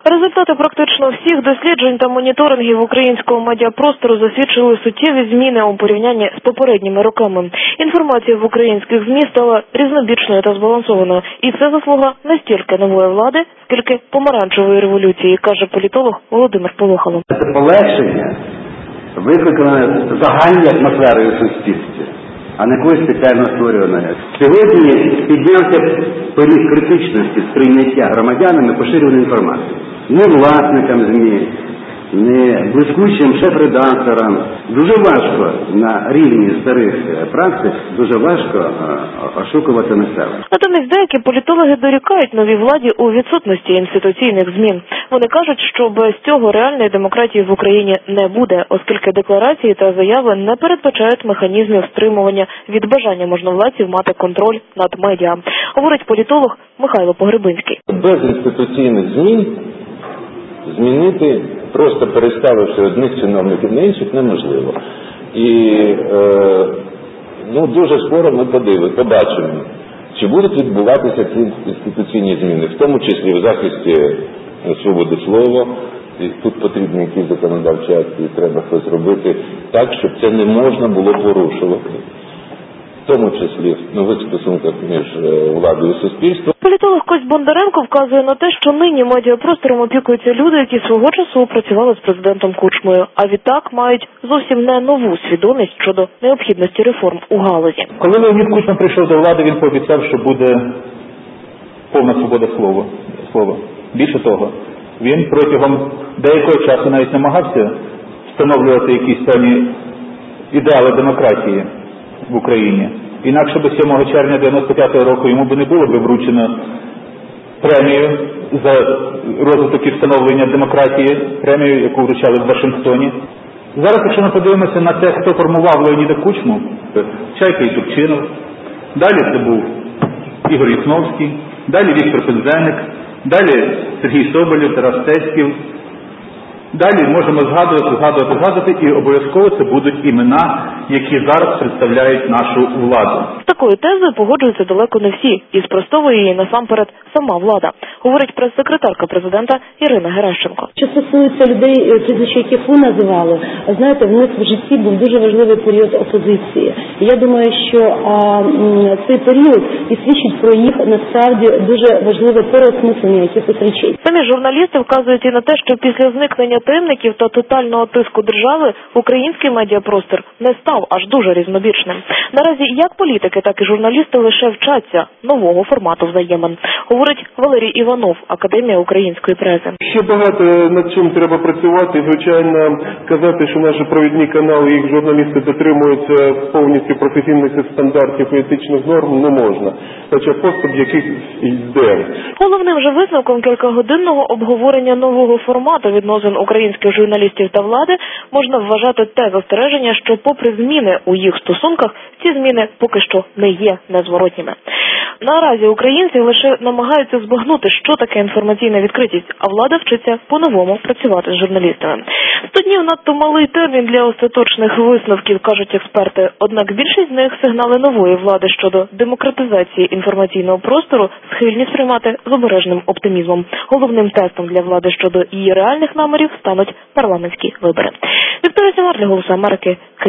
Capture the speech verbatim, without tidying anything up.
Результати практично всіх досліджень та моніторингів українського медіапростору засвідчили суттєві зміни у порівнянні з попередніми роками. Інформація в українських ЗМІ стала різнобічною та збалансованою. І це заслуга не стільки нової влади, скільки помаранчевої революції, каже політолог Володимир Полохало. Це полегшення викликане загальною атмосферою в суспільстві, а не якоюсь спеціально створюваною. Сьогодні піднявся поріг критичності сприйняття громадянами поширюваної інформації. Не власникам ЗМІ, не блискучим шеф-редакторам. Дуже важко на рівні старих практик, дуже важко ошукувати населення. Натомість деякі політологи дорікають новій владі у відсутності інституційних змін. Вони кажуть, що без цього реальної демократії в Україні не буде, оскільки декларації та заяви не передбачають механізмів стримування від бажання можновладців мати контроль над медіа, говорить політолог Михайло Погребинський. Без інституційних змін змінити, просто переставивши одних чиновників на інших, неможливо. І е, ну, дуже скоро ми подивимося, побачимо, чи будуть відбуватися ці інституційні зміни, в тому числі в захисті свободи слова. І тут потрібні якісь законодавчі акти, і треба щось робити так, щоб це не можна було порушувати. В тому числі в нових стосунках між владою і суспільством. Політолог Кость Бондаренко вказує на те, що нині медіапростором опікуються люди, які свого часу працювали з президентом Кучмою, а відтак мають зовсім не нову свідомість щодо необхідності реформ у галузі. Коли Леонід Кучма прийшов до влади, він пообіцяв, що буде повна свобода слова. слова. Більше того, він протягом деякого часу навіть намагався встановлювати якісь певні ідеали демократії в Україні. Інакше би сьомого червня дев'яносто п'ятого року йому би не було би вручено премію за розвиток і встановлення демократії, премію, яку вручали в Вашингтоні. Зараз, якщо ми подивимося на те, хто формував Леоніда Кучму, Чайка і Турчинов, далі це був Ігор Ясновський, далі Віктор Пинзеник, далі Сергій Соболєв, Тарас Теськів. Далі можемо згадувати, згадувати, згадувати, і обов'язково це будуть імена, які зараз представляють нашу владу. З такою тезою погоджуються далеко не всі, і спростовує її насамперед сама влада, говорить прес-секретарка президента Ірина Геращенко. Що стосується людей, прізвища яких ви називали, знаєте, в них в житті був дуже важливий період опозиції. І я думаю, що а, цей період і свідчить про їх насправді дуже важливе переосмислення якихось речей. Самі журналісти вказують і на те, що після зникнення таємників та тотального тиску держави український медіапростор не став аж дуже різнобічним. Наразі як політики, так і журналісти лише вчаться нового формату взаємин, говорить Валерій Іванов, Академія української преси. Ще багато над чим треба працювати. Звичайно, казати, що наші провідні канали, їх журналісти дотримуються повністю професійних стандартів і етичних норм, не можна. Хоча поступ якийсь йде. Головним же висновком кількагодинного обговорення нового формату відносин українських журналістів та влади можна вважати те застереження, що попри зміни у їх стосунках, ці зміни поки що не є незворотніми. Наразі українці лише намагаються збагнути, що таке інформаційна відкритість, а влада вчиться по-новому працювати з журналістами. Сто днів надто малий термін для остаточних висновків, кажуть експерти, однак більшість з них сигнали нової влади щодо демократизації інформаційного простору схильні сприймати з обережним оптимізмом. Головним тестом для влади щодо її реальних намірів стануть парламентські вибори. Вікторія Сімар для «Голосу Америки», Київ.